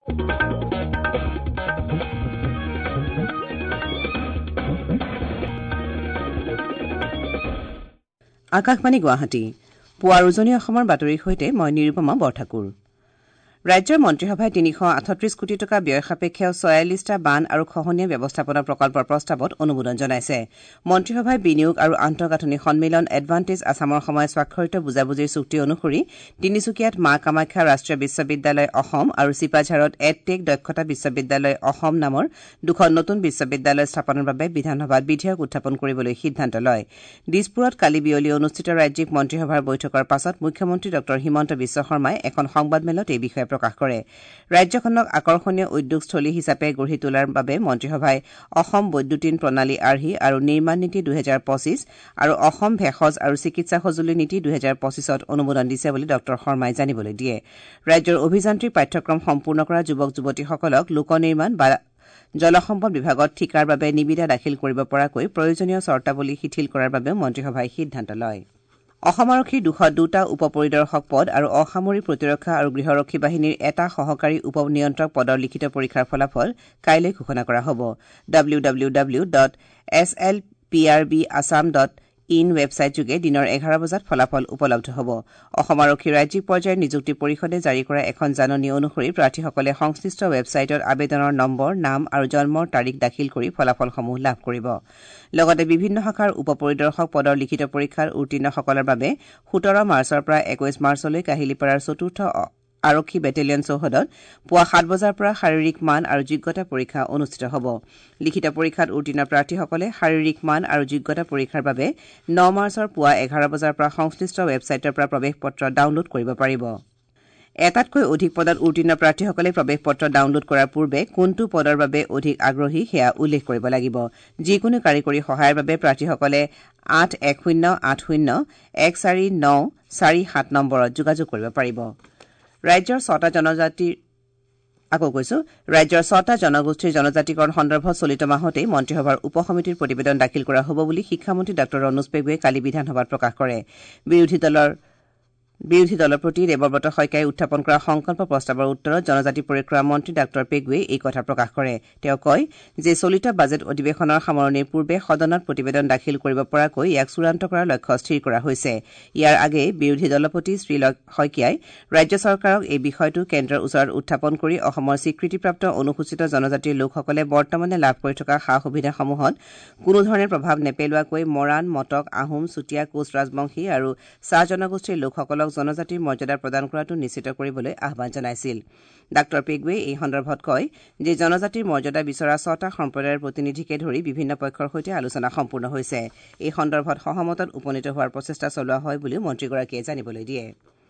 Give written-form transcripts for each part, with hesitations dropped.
আকাশবাণী গুৱাহাটী পুৱাৰ উজনি অসমৰ বাতৰিৰ সৈতে মই নিৰুপমা বৰঠাকুৰ। ৰাজ্যৰ মন্ত্ৰীসভাই ৩৩৮ কোটি টকা ব্যয় সাপেক্ষে ৪৬টা বান আৰু খহনীয়া ব্যৱস্থাপনা প্ৰকল্পৰ প্ৰস্তাৱত অনুমোদন জনাইছে। মন্ত্ৰীসভাই বিনিয়োগ আৰু আন্তঃগাঁথনি সন্মিলন এডভান্টেজ আছামৰ সময়ত স্বাক্ষৰিত বুজাবুজিৰ চুক্তি অনুসৰি তিনিচুকীয়াত মা কামাখ্যা ৰাষ্ট্ৰীয় বিশ্ববিদ্যালয় অসম আৰু চিপাঝাৰত এডটেক দক্ষতা বিশ্ববিদ্যালয় অসম নামৰ দুখন নতুন বিশ্ববিদ্যালয় স্থাপনৰ বাবে বিধানসভাত বিধেয়ক উত্থাপন কৰিবলৈ সিদ্ধান্ত লয়। দিছপুৰত কালি বিয়লি অনুষ্ঠিত ৰাজ্যিক মন্ত্ৰীসভাৰ বৈঠকৰ পাছত মুখ্যমন্ত্ৰী ড হিমন্ত বিশ্ব শৰ্মাই এখন সংবাদমেলত এই বিষয়ে প্ৰকাশ কৰে। ৰাজ্যখনক আকৰ্ষণীয় উদ্যোগস্থলী হিচাপে গঢ়ি তোলাৰ বাবে মন্ত্ৰীসভাই অসম বৈদ্যুতিন প্ৰণালী আৰ্হি আৰু নিৰ্মাণ নীতি ২০২৫ আৰু অসম ভেষজ আৰু চিকিৎসা সঁজুলি নীতি ২০২৫ত অনুমোদন দিছে বুলি ড শৰ্মাই জানিবলৈ দিয়ে। ৰাজ্যৰ অভিযান্ত্ৰিক পাঠ্যক্ৰম সম্পূৰ্ণ কৰা যুৱক যুৱতীসকলক লোক নিৰ্মাণ বা জলসম্পদ বিভাগত ঠিকাৰ বাবে নিবিদা দাখিল কৰিব পৰাকৈ প্ৰয়োজনীয় চৰ্তাৱলী শিথিল কৰাৰ বাবেও মন্ত্ৰীসভাই সিদ্ধান্ত লয়। অসম আৰক্ষীৰ ২০২টা উপ পৰিদৰ্শক পদ আৰু অসামৰিক প্ৰতিৰক্ষা আৰু গৃহৰক্ষী বাহিনীৰ এটা সহকাৰী উপ নিয়ন্ত্ৰক পদৰ লিখিত পৰীক্ষাৰ ফলাফল কাইলৈ ঘোষণা কৰা হ'ব। www.slprbassam.in ৱেবছাইটযোগে দিনৰ ১১ বজাত ফলাফল উপলব্ধ হ'ব। অসম আৰক্ষীৰ ৰাজ্যিক পৰ্যায়ৰ নিযুক্তি পৰিষদে জাৰি কৰা এখন জাননী অনুসৰি প্ৰাৰ্থীসকলে সংশ্লিষ্ট ৱেবছাইটত আবেদনৰ নম্বৰ, নাম আৰু জন্মৰ তাৰিখ দাখিল কৰি ফলাফলসমূহ লাভ কৰিব। লগতে বিভিন্ন শাখাৰ উপ পৰিদৰ্শক পদৰ লিখিত পৰীক্ষাৰ উত্তীৰ্ণসকলৰ বাবে ১৭ মাৰ্চৰ পৰা ২১ মাৰ্চলৈ কাহিলীপাৰাৰ ৪ৰ্থ আৰক্ষী বেটেলিয়ন চৌহদত পুৱা ৭ বজাৰ পৰা শাৰীৰিক মান আৰু যোগ্যতা পৰীক্ষা অনুষ্ঠিত হ'ব। লিখিত পৰীক্ষাত উত্তীৰ্ণ প্ৰাৰ্থীসকলে শাৰীৰিক মান আৰু যোগ্যতা পৰীক্ষাৰ বাবে ৯ মাৰ্চৰ পুৱা ১১ বজাৰ পৰা সংশ্লিষ্ট ৱেবছাইটৰ পৰা প্ৰৱেশ পত্ৰ ডাউনলোড কৰিব পাৰিব। এটাতকৈ অধিক পদত উত্তীৰ্ণ প্ৰাৰ্থীসকলে প্ৰৱেশ পত্ৰ ডাউনলোড কৰাৰ পূৰ্বে কোনটো পদৰ বাবে অধিক আগ্ৰহী সেয়া উল্লেখ কৰিব লাগিব। যিকোনো কাৰিকৰী সহায়ৰ বাবে প্ৰাৰ্থীসকলে ৮১০৮০১৪৯৪৭ নম্বৰত যোগাযোগ কৰিব পাৰিব। ৰাজ্যৰ ৬টা জনগোষ্ঠীৰ জনজাতিকৰণ সন্দৰ্ভত চলিত মাহতেই মন্ত্ৰীসভাৰ উপ সমিতিৰ প্ৰতিবেদন দাখিল কৰা হ'ব বুলি শিক্ষামন্ত্ৰী ডাঃ ৰণোজ পেগুৱে কালি বিধানসভাত প্ৰকাশ কৰে। বিৰোধী দলৰ প্ৰতি দেৱব্ৰত শইকীয়াই উত্থাপন কৰা সংকল্প প্ৰস্তাৱৰ উত্তৰত জনজাতি পৰিক্ৰমা মন্ত্ৰী ডাঃ পেগুৱে এই কথা প্ৰকাশ কৰে। তেওঁ কয় যে চলিত বাজেট অধিৱেশনৰ সামৰণিৰ পূৰ্বে সদনত প্ৰতিবেদন দাখিল কৰিব পৰাকৈ ইয়াক চূড়ান্ত কৰাৰ লক্ষ্য স্থিৰ কৰা হৈছে। ইয়াৰ আগেয়ে বিৰোধী দলপতি শ্ৰী শইকীয়াই ৰাজ্য চৰকাৰক এই বিষয়টো কেন্দ্ৰৰ ওচৰত উত্থাপন কৰি অসমৰ স্বীকৃতিপ্ৰাপ্ত অনুসূচিত জনজাতিৰ লোকসকলে বৰ্তমানে লাভ কৰি থকা সা সুবিধাসমূহত কোনোধৰণে প্ৰভাৱ নেপেলোৱাকৈ মৰাণ, মটক, আহোম, চুতীয়া, কোচ ৰাজবংশী আৰু চাহ জনগোষ্ঠীৰ লোকসকলক জনজাতিৰ মৰ্যাদা প্ৰদান কৰাটো নিশ্চিত কৰিবলৈ আহ্বান জনাইছিল। ডাঃ পেগুৱে এই সন্দৰ্ভত কয় যে জনজাতিৰ মৰ্যাদা বিচৰা ৬টা সম্প্ৰদায়ৰ প্ৰতিনিধিকে ধৰি বিভিন্ন পক্ষৰ সৈতে আলোচনা সম্পূৰ্ণ হৈছে। এই সন্দৰ্ভত সহমতত উপনীত হোৱাৰ প্ৰচেষ্টা চলোৱা হয় বুলিও মন্ত্ৰীগৰাকীয়ে জানিবলৈ দিয়ে।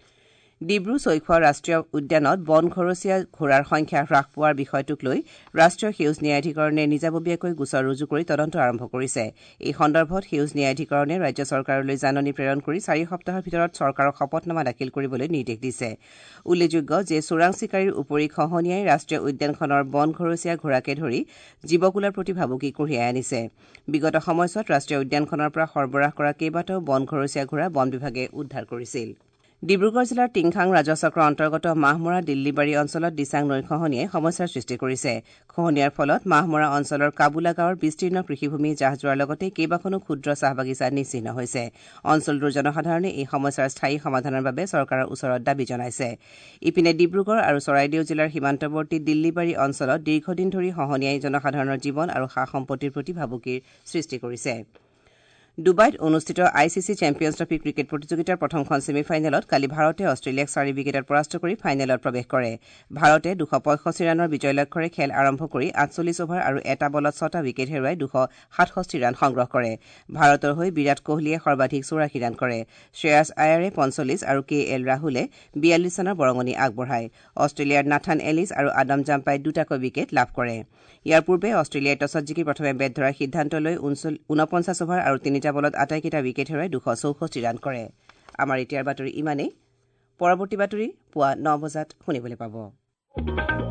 ডিব্ৰু-ছৈখোৱা ৰাষ্ট্ৰীয় উদ্যানত বন ঘৰচীয়া ঘোঁৰাৰ সংখ্যা হ্ৰাস পোৱাৰ বিষয়টোক লৈ ৰাষ্ট্ৰীয় সেউজ ন্যায়াধিকৰণে নিজাববীয়াকৈ গোচৰ ৰুজু কৰি তদন্ত আৰম্ভ কৰিছে। এই সন্দৰ্ভত সেউজ ন্যায়াধিকৰণে ৰাজ্য চৰকাৰলৈ জাননী প্ৰেৰণ কৰি ৪ সপ্তাহৰ ভিতৰত চৰকাৰক শপতনামা দাখিল কৰিবলৈ নিৰ্দেশ দিছে। উল্লেখযোগ্য যে চোৰাং চিকাৰীৰ উপৰি খহনীয়াই ৰাষ্ট্ৰীয় উদ্যানখনৰ বন ঘৰচীয়া ঘোঁৰাকে ধৰি জীৱকুলৰ প্ৰতি ভাবুকি কঢ়িয়াই আনিছে। বিগত সময়ছোৱাত ৰাষ্ট্ৰীয় উদ্যানখনৰ পৰা সৰবৰাহ কৰা কেইবাটাও বন ঘৰচীয়া ঘোঁৰা বন বিভাগে উদ্ধাৰ কৰিছিল। ডিব্ৰুগড় জিলাৰ টিংখাং ৰাজহ চক্ৰৰ অন্তৰ্গত মাহমৰা দিল্লীবাৰী অঞ্চলত দিচাং নৈৰ খহনীয়াই সমস্যাৰ সৃষ্টি কৰিছে। খহনীয়াৰ ফলত মাহমৰা অঞ্চলৰ কাবুলা গাঁৱৰ বিস্তীৰ্ণ কৃষিভূমি জাহ যোৱাৰ লগতে কেইবাখনো ক্ষুদ্ৰ চাহ বাগিচা নিশ্চিহ্ন হৈছে। অঞ্চলটোৰ জনসাধাৰণে এই সমস্যাৰ স্থায়ী সমাধানৰ বাবে চৰকাৰৰ ওচৰত দাবী জনাইছে। ইপিনে ডিব্ৰুগড় আৰু চৰাইদেউ জিলাৰ সীমান্তৱৰ্তী দিল্লীবাৰী অঞ্চলত দীৰ্ঘদিন ধৰি খহনীয়াই জনসাধাৰণৰ জীৱন আৰু সা সম্পত্তিৰ প্ৰতি ভাবুকিৰ সৃষ্টি কৰিছে। ডুবাইত অনুষ্ঠিত ICC চেম্পিয়ন্ছ ট্ৰফী ক্ৰিকেট প্ৰতিযোগিতাৰ প্ৰথমখন ছেমি ফাইনেলত কালি ভাৰতে অষ্ট্ৰেলিয়াক ৪ উইকেটত পৰাস্ত কৰি ফাইনেলত প্ৰৱেশ কৰে। ভাৰতে ২৬৫ ৰানৰ বিজয় লক্ষ্যৰে খেল আৰম্ভ কৰি ৪৮ অভাৰ আৰু এটা বলত ৬টা উইকেট হেৰুৱাই ২৬৭ ৰান সংগ্ৰহ কৰে। ভাৰতৰ হৈ বিৰাট কোহলীয়ে সৰ্বাধিক ৮৪ ৰান কৰে। শ্ৰেয়াছ আয়াৰে ৪৫ আৰু KL ৰাহুলে ৪২ ৰানৰ বৰঙণি আগবঢ়ায়। অষ্ট্ৰেলিয়াৰ নাথান এলিছ আৰু আডাম জাম্পাই দুটাকৈ উইকেট লাভ কৰে। ইয়াৰ পূৰ্বে অষ্ট্ৰেলিয়াই টছত জিকি প্ৰথমে বেট ধৰাৰ সিদ্ধান্ত লৈ ৪৯ অভাৰ আৰু ৩টা বলত আটাইকেইটা উইকেট হেৰুৱাই ২৬৪ ৰান কৰে। আমাৰ এতিয়াৰ বাতৰি ইমানেই। পৰৱৰ্তী বাতৰি পুৱা ৯ বজাত শুনিবলৈ পাব।